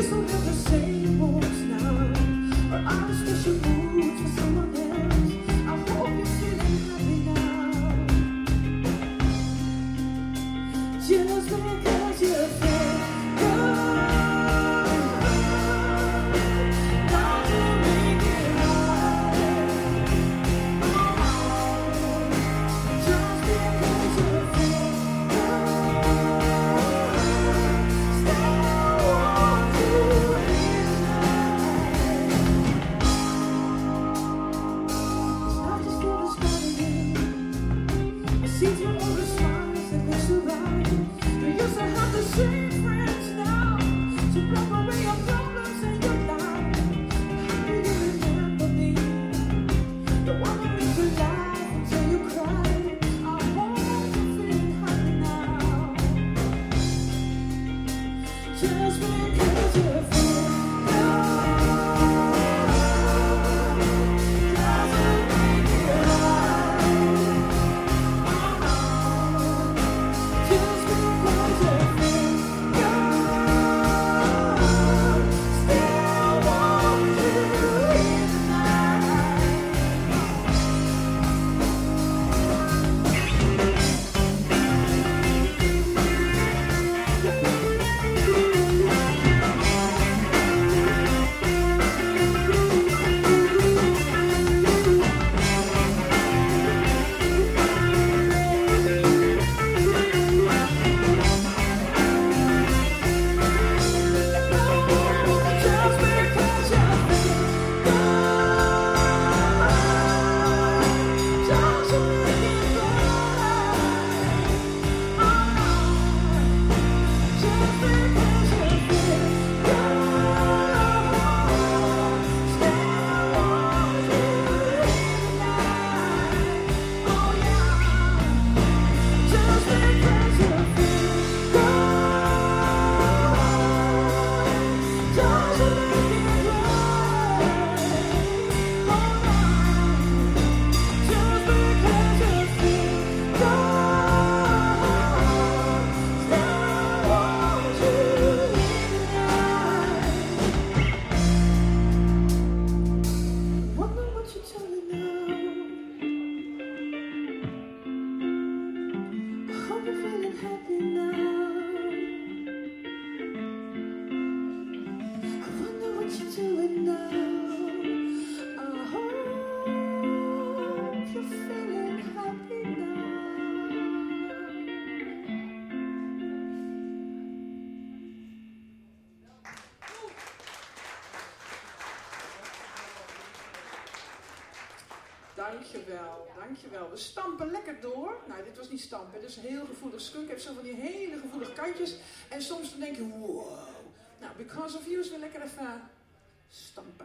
Dankjewel. We stampen lekker door. Nou, dit was niet stampen, dit is heel gevoelig. Skunk heeft zo van die hele gevoelige kantjes. En soms dan denk je, wow. Nou, Because of You is weer lekker even stampen.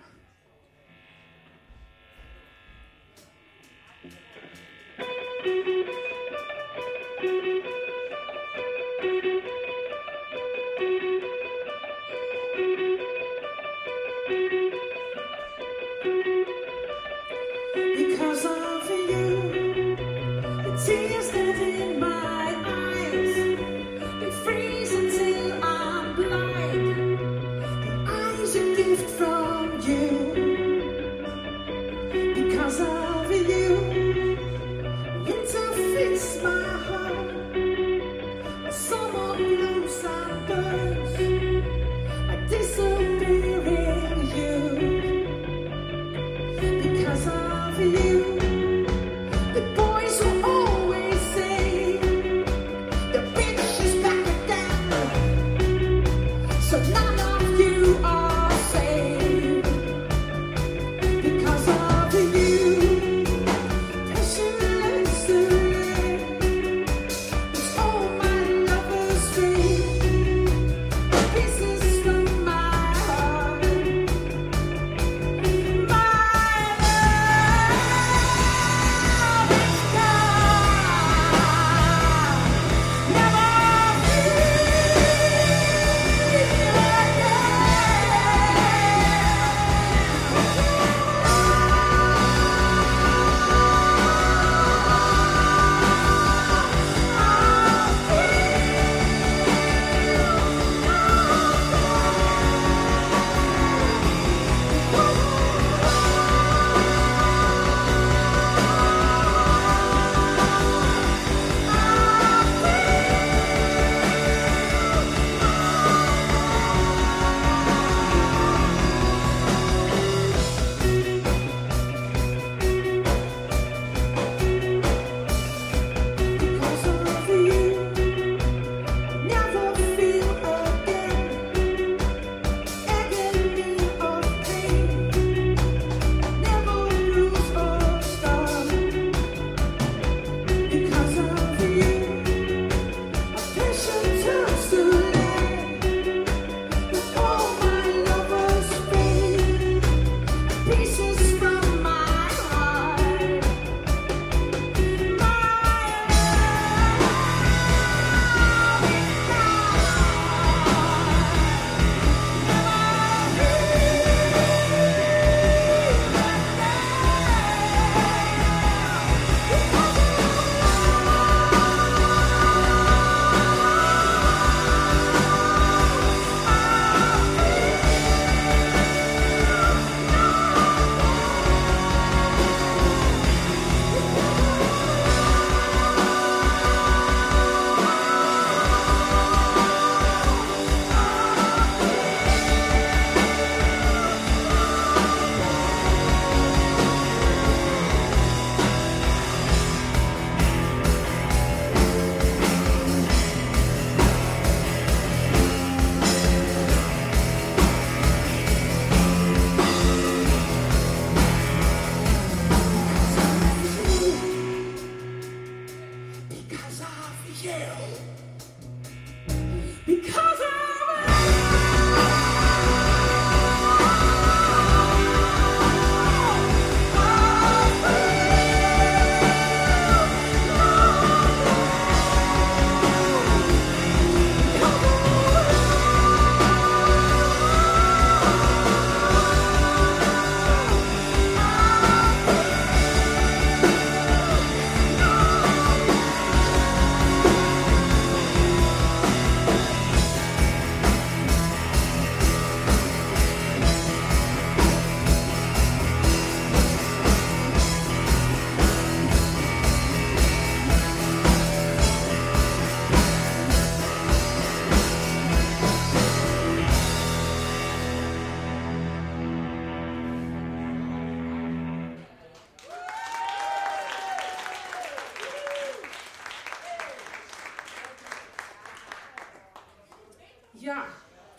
Tears that in my eyes, they freeze until I'm blind. The eyes a gift from you.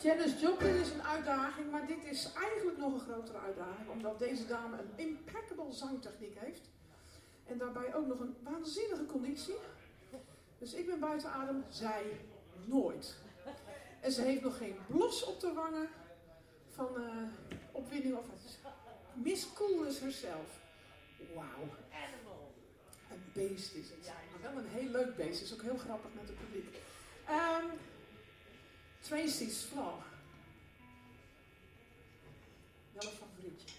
Janis Joplin is een uitdaging, maar dit is eigenlijk nog een grotere uitdaging, omdat deze dame een impeccable zangtechniek heeft. En daarbij ook nog een waanzinnige conditie. Dus ik ben buiten adem, zij nooit. En ze heeft nog geen blos op de wangen van opwinding of het. Miss Coolness herself. Wauw. Een beest is het. Maar wel een heel leuk beest. Is ook heel grappig met het publiek. Tracy's Flaw. Wel een favorietje.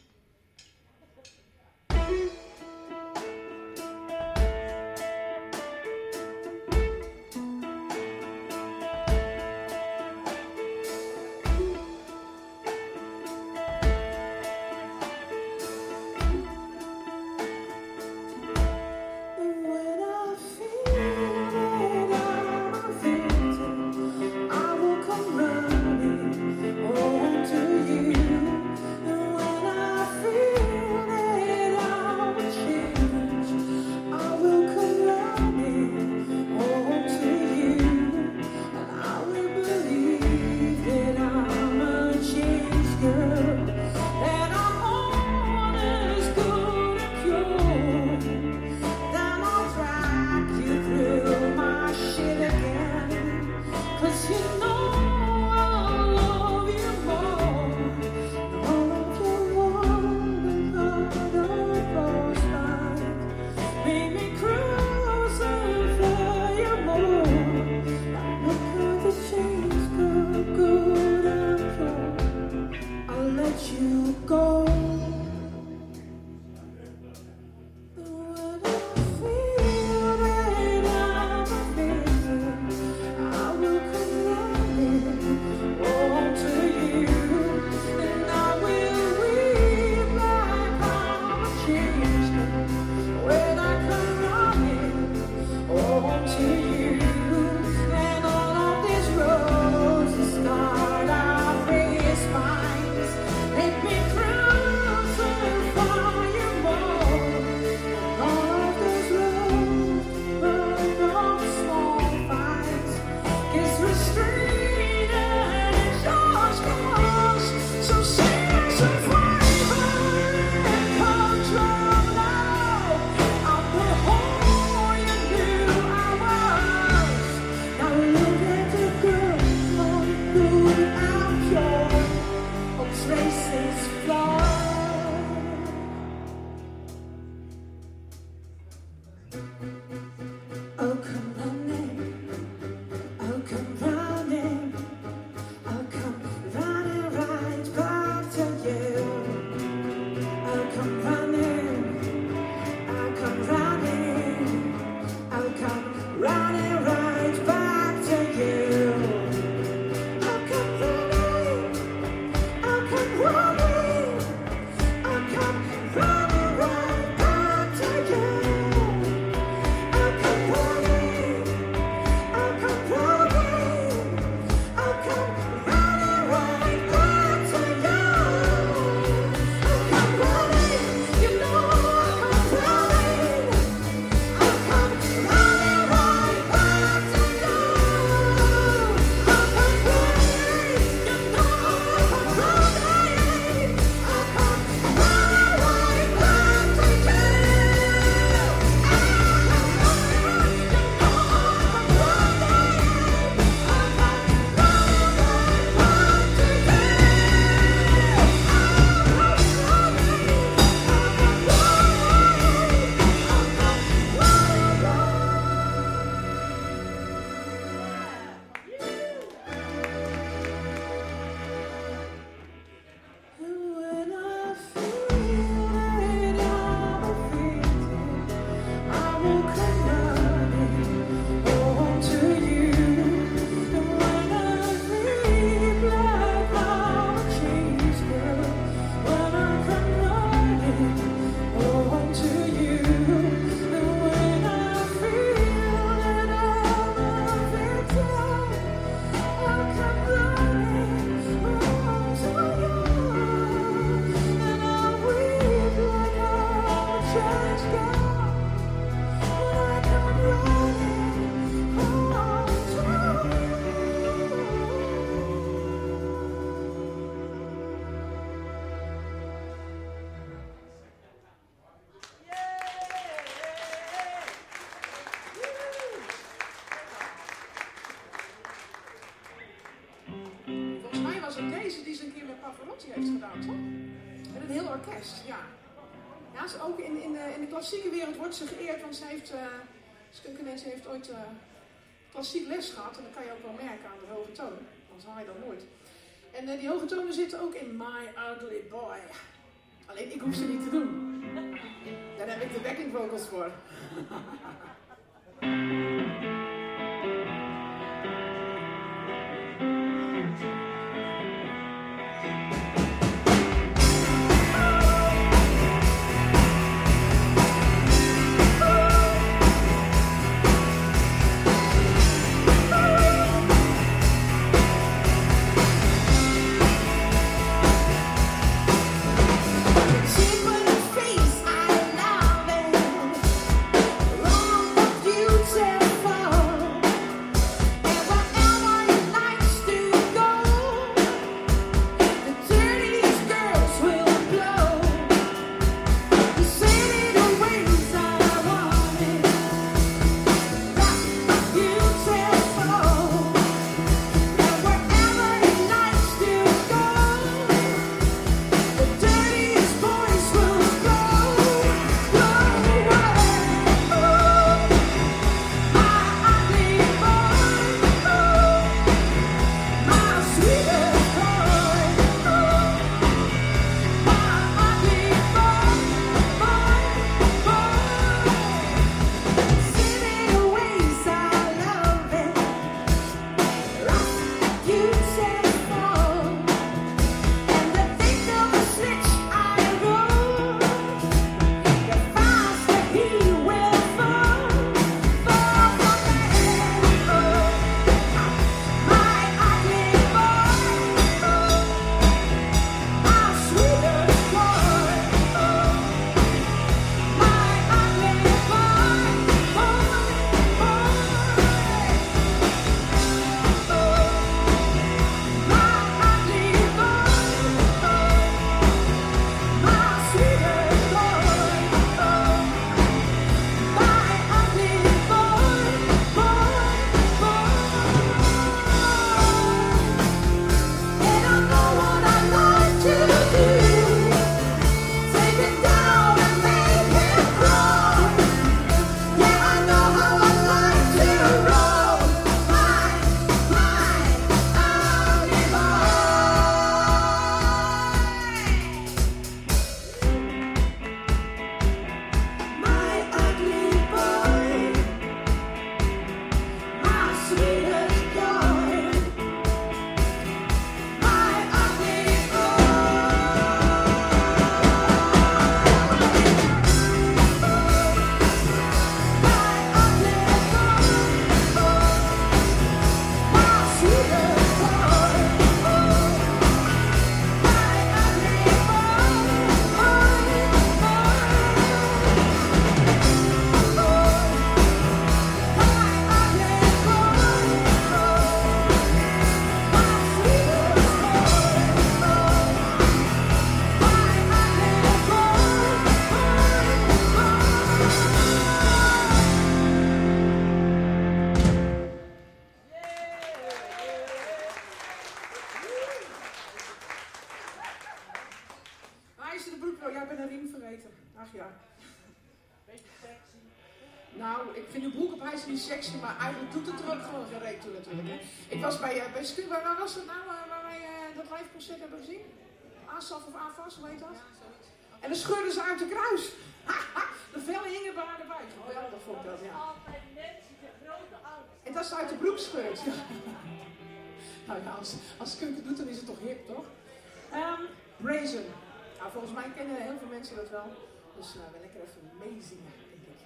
Pavarotti heeft gedaan, toch? Met een heel orkest, ja. Ja, ze ook in de klassieke wereld wordt ze geëerd, want ze heeft, Skunkenens heeft ooit klassiek les gehad. En dat kan je ook wel merken aan de hoge toon, anders haal je dat nooit. En die hoge tonen zitten ook in My Ugly Boy. Alleen ik hoef ze niet te doen. Daar heb ik de backing vocals voor. Nou, ik vind de broek op hij is niet sexy, maar eigenlijk doet het er ook gewoon geen reet toe natuurlijk. Hè. Ik was bij Scuba, waar was het nou waar wij dat live concert hebben gezien? ASAF of AFAS, hoe heet dat? En dan scheurden ze uit de kruis. De vellen hingen bij haar erbij. Geweldig vond ik dat, ja. En dat is uit de broek scheurt. Nou ja, als Skunk het doet, dan is het toch hip, toch? Brazen. Nou, volgens mij kennen heel veel mensen dat wel. Dus we lekker even meezingen, denk ik.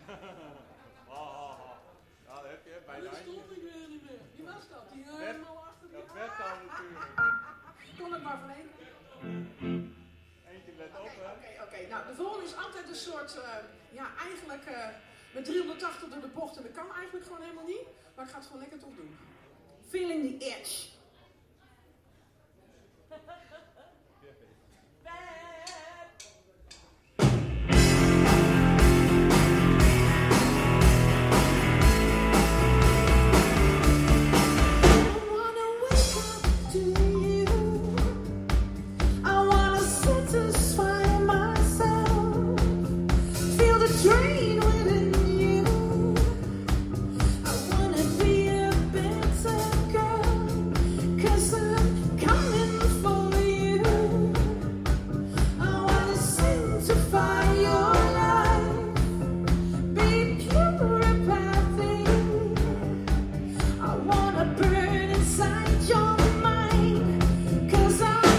Ja, dat heb je bij Dat de stond ik weer niet meer. Wie was dat? Die helemaal achter die Dat werd al natuurlijk. Kon het maar van één. Eentje let op, hè. Oké. Nou, de volgende is altijd een soort, eigenlijk met 380 door de bocht. En dat kan eigenlijk gewoon helemaal niet. Maar ik ga het gewoon lekker toch doen. Feeling the edge. Drain within you. I wanna be a better girl, 'cause I'm coming for you. I wanna sanctify your life, be pure empathy. I wanna burn inside your mind, 'cause I'm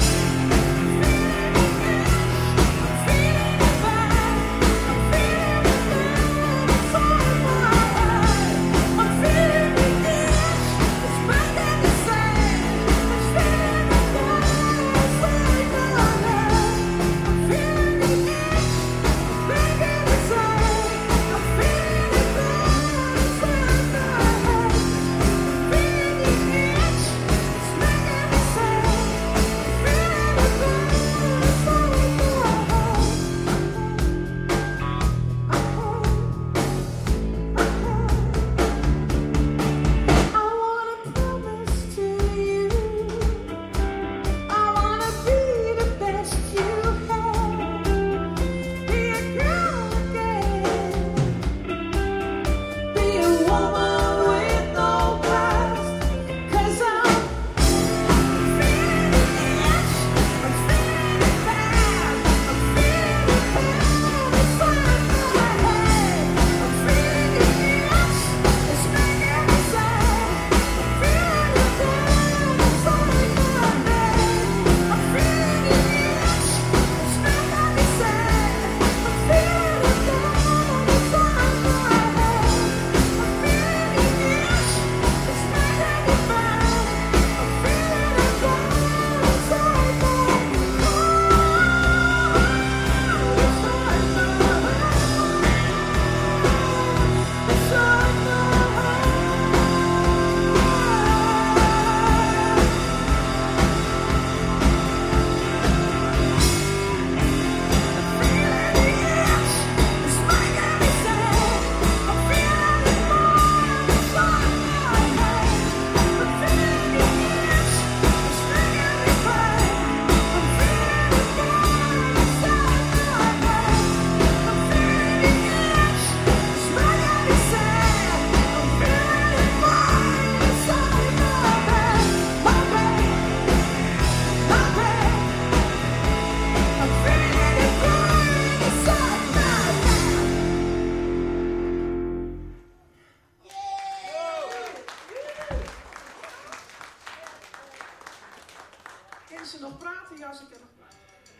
Kunnen ze nog praten? Ja, ze kunnen nog praten.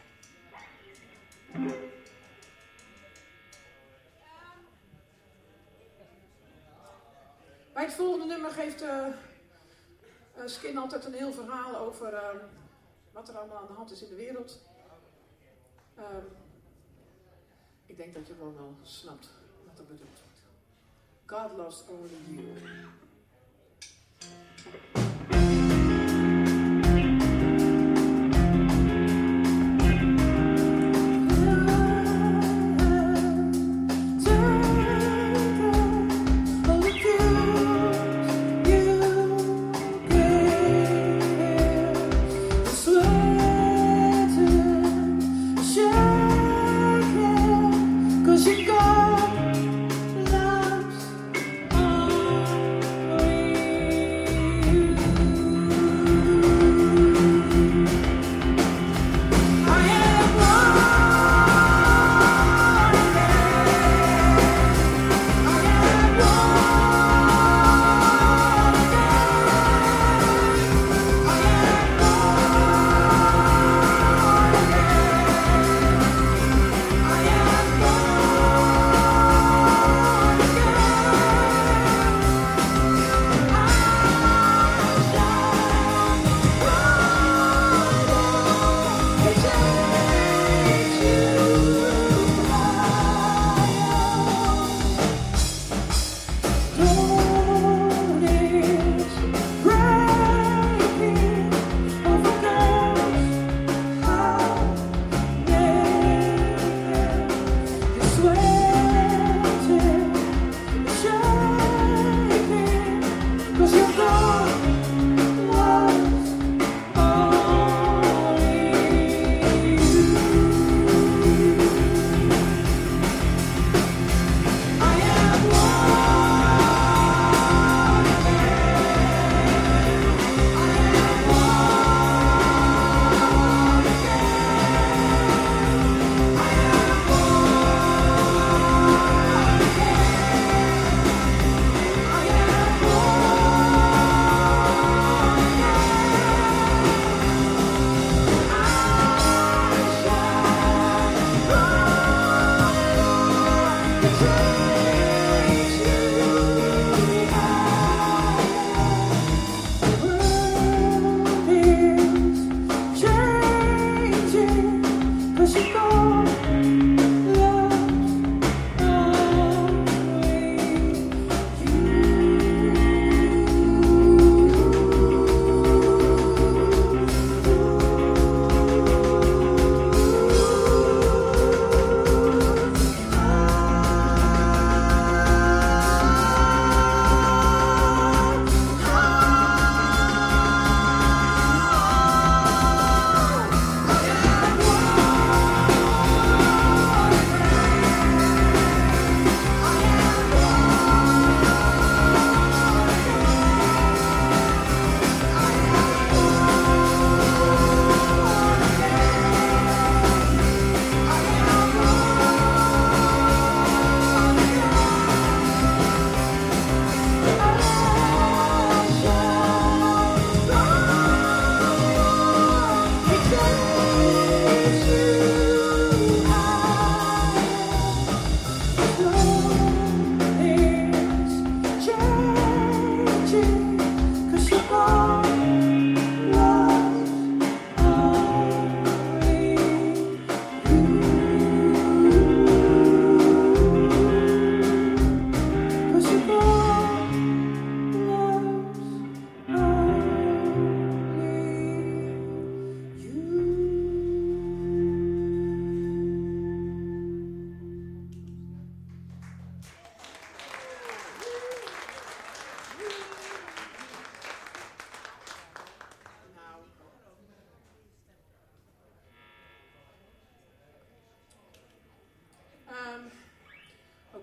Bij het volgende nummer geeft Skin altijd een heel verhaal over wat er allemaal aan de hand is in de wereld. Ik denk dat je gewoon wel snapt wat er bedoeld wordt. God loves only you. Cause you got loves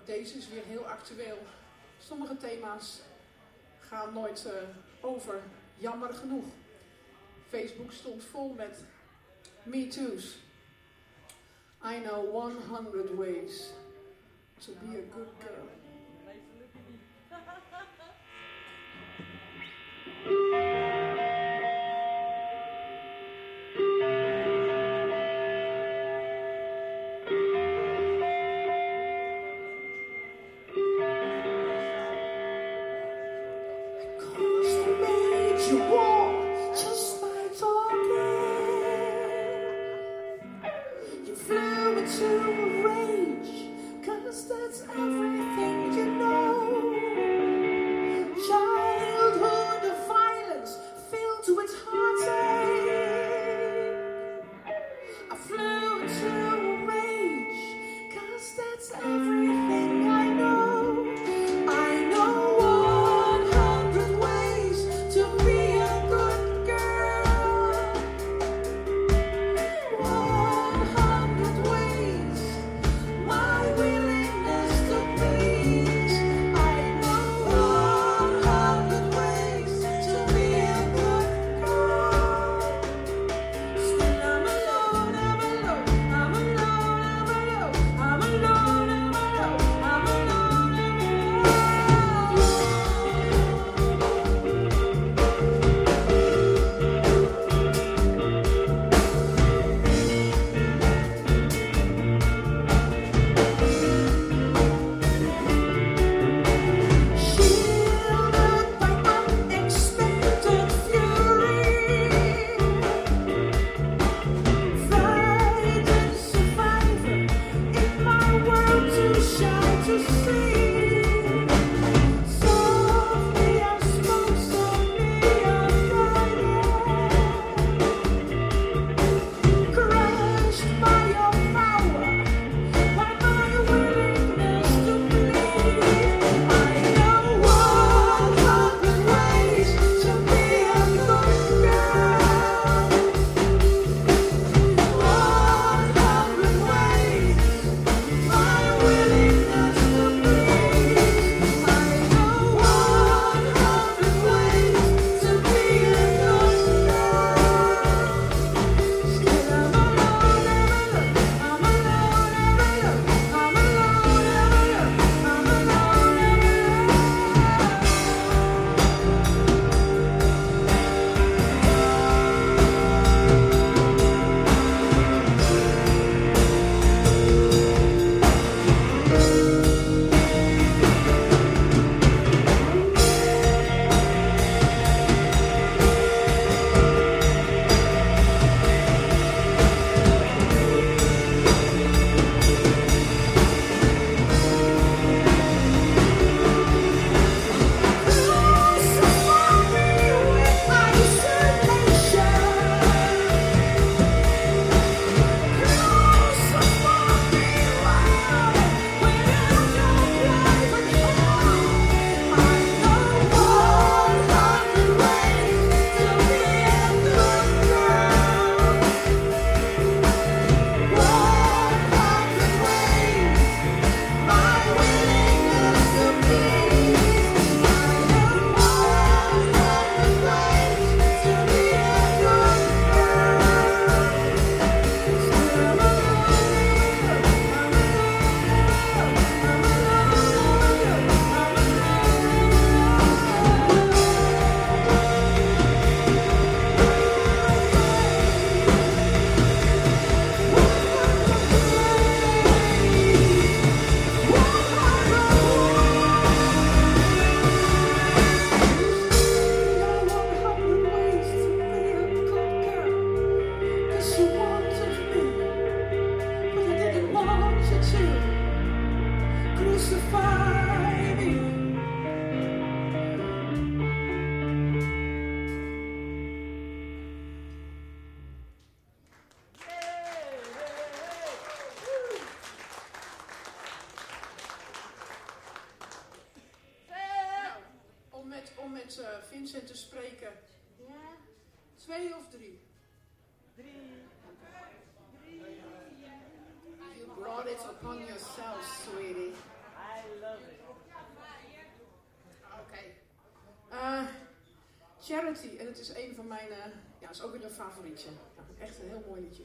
deze is weer heel actueel. Sommige thema's gaan nooit over, jammer genoeg. Facebook stond vol met Me Too's. I know 100 ways to be a good girl. That's everything you know. Childhood of violence filled with heartache. I flew into a rage, 'cause that's everything I know. I know 100 ways to be a good girl. 100 ways, my willingness to please. I know 100 ways to be a good girl. Still I'm alone, I'm alone, I'm alone, I'm alone, I'm alone, I'm alone, I'm alone, I'm alone. Shielded by unexpected fury, frightened survivor in my world too shy to see. Softly I spoke, softly I cried. Crushed by your power, by my willingness to please. I know 100 ways to be a good girl. 100 ways, my willingness to please. I know 100 ways to be a good girl. Still I'm alone, I'm alone, I'm alone, I'm alone, I'm alone, I'm Crucify me with isolation. Crucify me right without your private home. I know 100 ways to be a good girl. 100 ways, my willingness to please. I know 100 ways to be a good girl. Still I'm alone, I'm alone, Crucify me. Om met Vincent te spreken. 2 of 3? 3. You brought it upon yourself, sweetie. Oké. Charity, en het is een van mijn, ja, is ook weer een favorietje. Ja, echt een heel mooi liedje.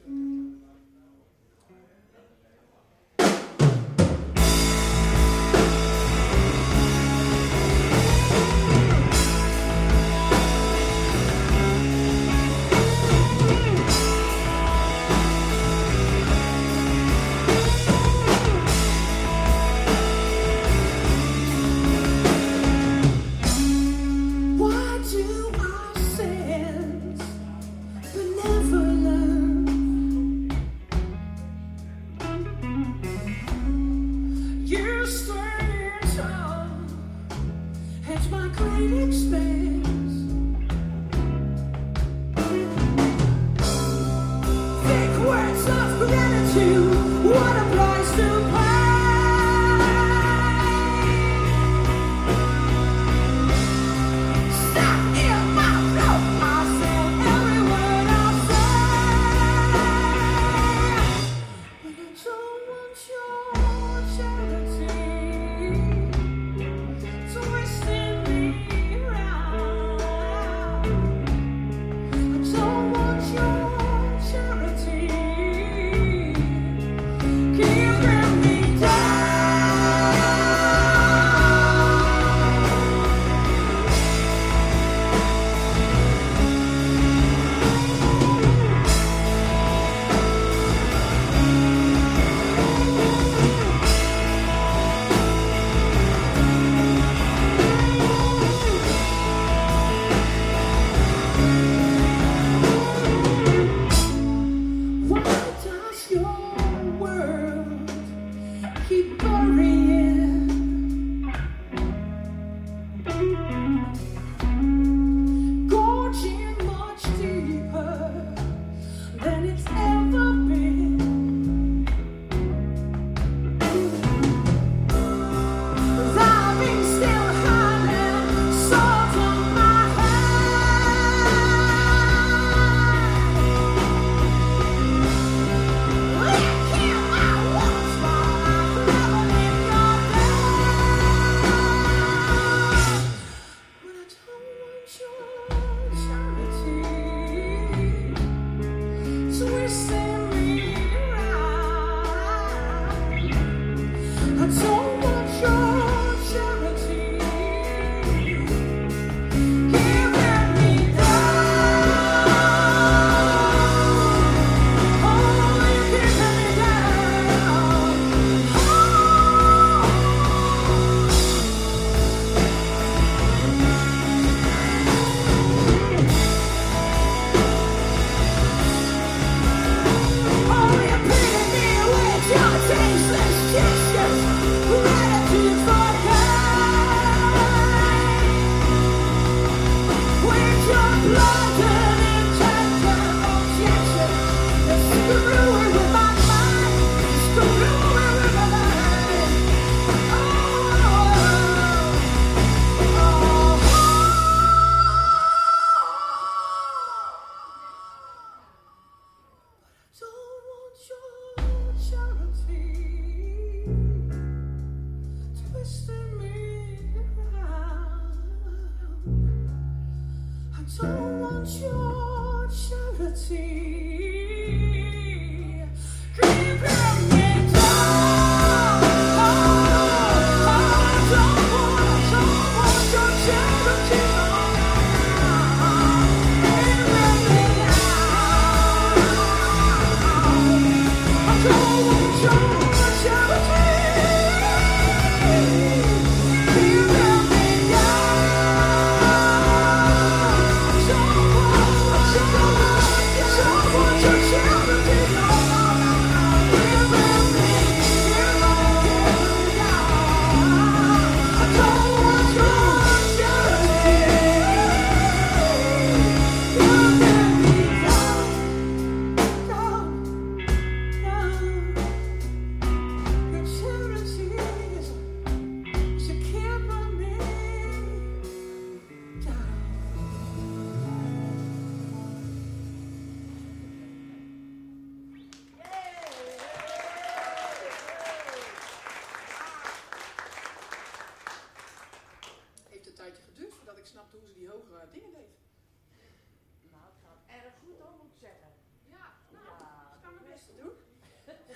Tasteless kisses.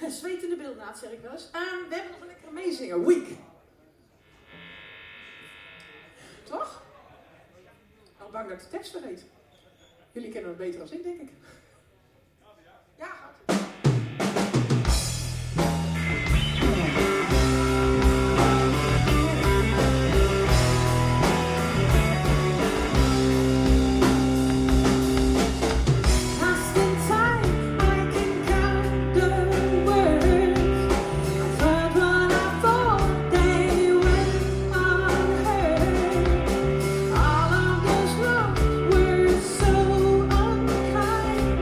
Zweet in de beeldnaad, zeg ik wel eens. We hebben nog een lekkere meezingen. Week. Toch? Nou, bang dat ik de tekst vergeet. Jullie kennen het beter als ik, denk ik. Ja, gaat. All of those wrongs were so unkind.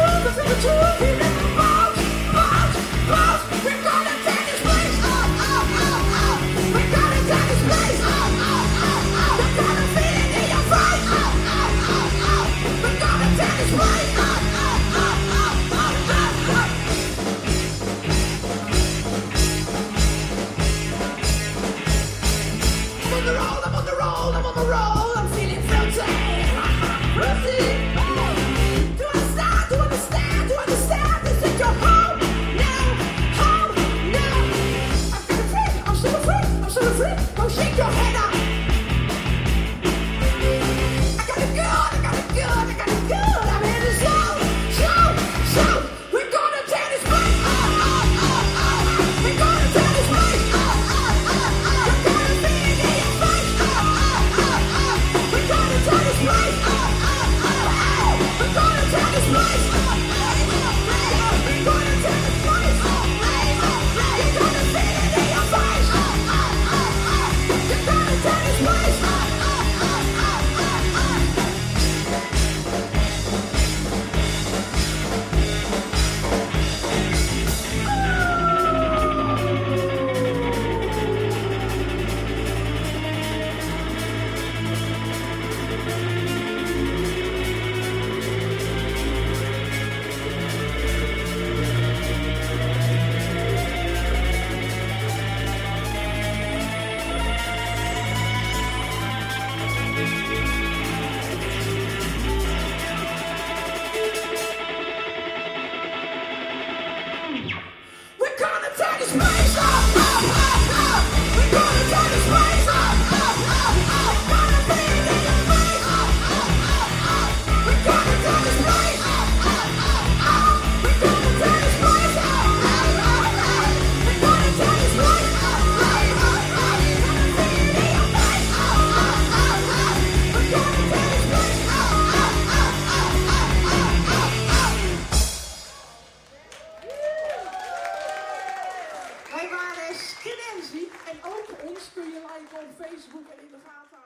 Wij waren Skinenzie en ook ons kun je liken op Facebook en in de gaten houden.